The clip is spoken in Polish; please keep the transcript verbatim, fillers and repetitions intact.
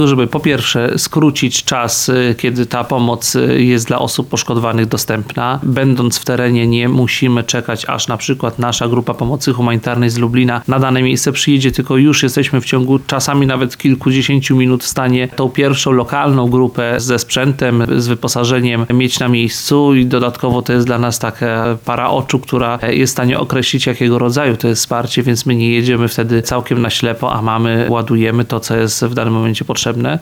żeby po pierwsze skrócić czas, kiedy ta pomoc jest dla osób poszkodowanych dostępna. Będąc w terenie nie musimy czekać, aż na przykład nasza grupa pomocy humanitarnej z Lublina na dane miejsce przyjedzie, tylko już jesteśmy w ciągu czasami nawet kilkudziesięciu minut w stanie tą pierwszą lokalną grupę ze sprzętem, z wyposażeniem mieć na miejscu i dodatkowo to jest dla nas taka para oczu, która jest w stanie określić, jakiego rodzaju to jest wsparcie, więc my nie jedziemy wtedy całkiem na ślepo, a mamy, ładujemy to, co jest w danym momencie potrzebne.